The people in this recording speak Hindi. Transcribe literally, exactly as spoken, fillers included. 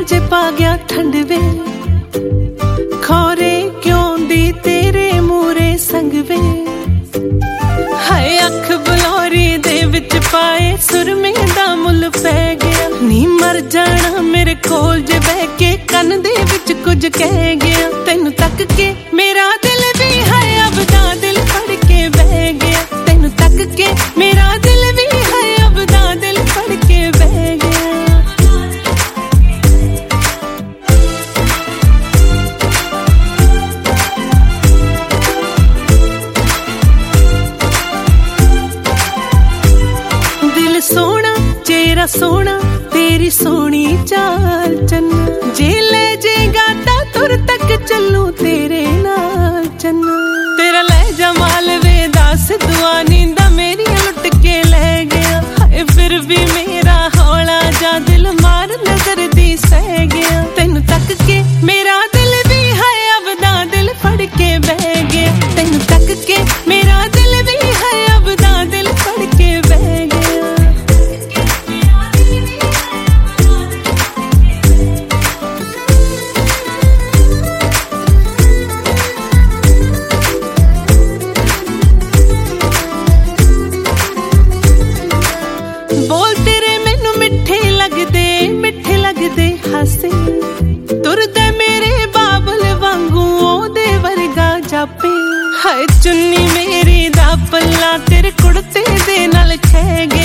जे पा गया ठंड वे खौरे क्यों दी तेरे मूरे संग वे हाय अख बलौरी दे विच पाए सुरमे दा मुल पै गया नी मर जाना मेरे कोल जे बह के कन दे विच कुछ कह गया तेनू तक के मेरा दिल भी है अब दा दिल फड़ के बह गया तेनू तक के मेरा दिल भी है अब दा दिल फड़ के बह गया दिल सोना चेहरा सोना तेरी सोनी चाल चन्ना जे ले जेगा ता तुर तक चलू तेरे नाल चन्ना तेरा ले जमाल वे दास दुआ नींदा मेरी लुट के ले गया हाय फिर भी मेरा हौला जा दिल मार नजर दी सह गया तेनू तक के मेरा दिल भी है अब दा दिल फड़ के बह गया तेनू तक के मेरा दिल भी है अब दा दिल फड़ के बह गया बोल तेरे मैनू मिठे लगदे मिठे लगदे हासे तुरदे मेरे बाबल वांगू ओदे वर्गा जापे हाय चुन्नी मेरी दा पल्ला तेरे कुड़ते दे नाल खह गया